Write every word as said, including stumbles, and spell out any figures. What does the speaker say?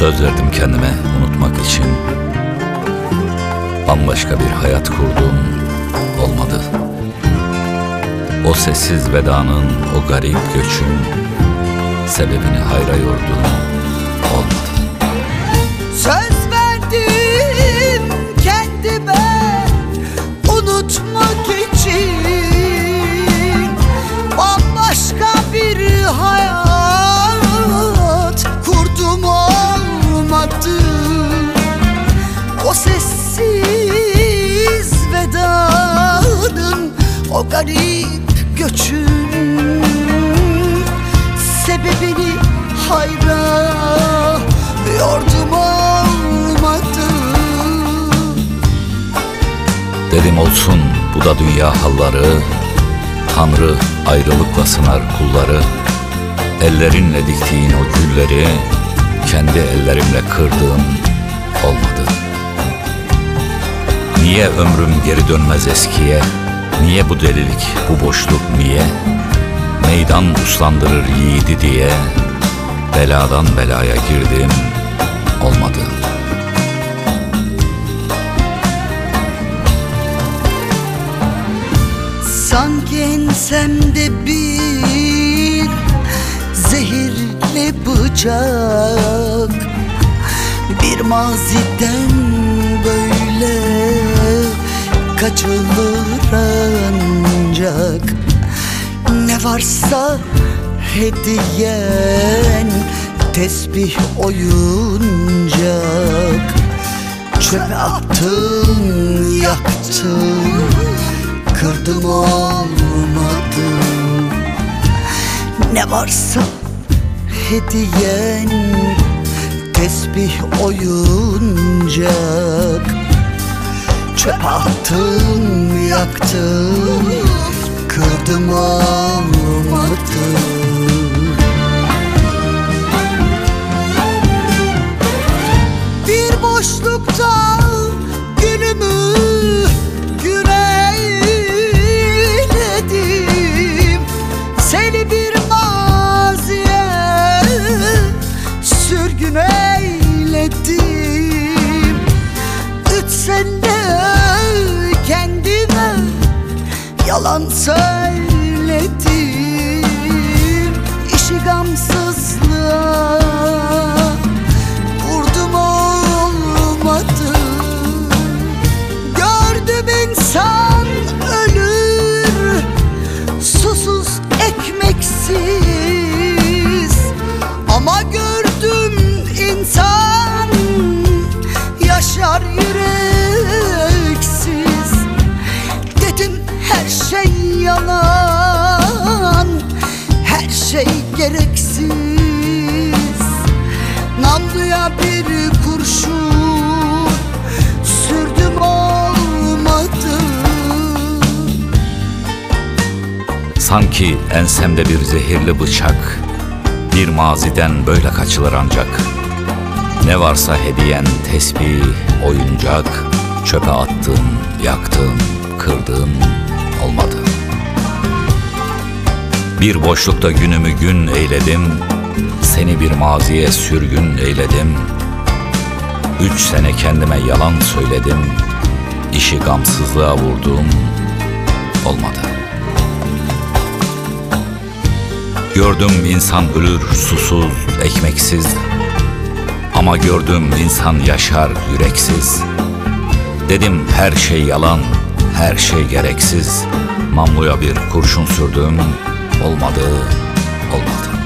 Söz verdim kendime unutmak için. Bambaşka bir hayat kurdum, olmadı. O sessiz vedanın, o garip göçün sebebini hayra yordum, olmadı. Söz verdim kendime unutmak için, bambaşka bir hayat kurdum, olmadı. O sessiz vedanın, o garip göçün sebebini hayra yordum, olmadı. Dedim olsun bu da dünya halları, Tanrı ayrılıkla sınar kulları. Ellerinle diktiğin o gülleri kendi ellerimle kırdım, olmadı. Niye ömrüm geri dönmez eskiye? Niye bu delilik, bu boşluk niye? Meydan uslandırır yiğidi diye beladan belaya girdim, olmadı. Sanki ensemde bir zehirli bıçak, bir maziden böyle kaçılır ancak. Ne varsa hediyen tesbih, oyuncak. Çöpe attım, yaktım, kırdım, olmadı. Ne varsa hediyen tesbih, oyuncak. Çöpe attım, yaktım, kırdım, olmadı. Bir boşlukta günümü güneyledim, seni bir maziye sürgün eyledim. Üç sene kendime yalan söyledim, işi gamsızlığa vurdum, olmadı. Gördüm insan ölür, susuz ekmeksiz, ama gördüm insan yaşar yüreksiz. Dedim her şey yalan, her şey gereksiz. Namluya bir kurşun sürdüm, olmadı. Sanki ensemde bir zehirli bıçak, bir maziden böyle kaçılır ancak. Ne varsa hediyen tesbih, oyuncak. Çöpe attım, yaktım, kırdım, olmadı. Bir boşlukta günümü gün eyledim, seni bir maziye sürgün eyledim. Üç sene kendime yalan söyledim, işi gamsızlığa vurdum, olmadı. Gördüm insan ölür susuz, ekmeksiz, ama gördüm insan yaşar yüreksiz. Dedim her şey yalan, her şey gereksiz. Namluya bir kurşun sürdüm, olmadı, olmadı.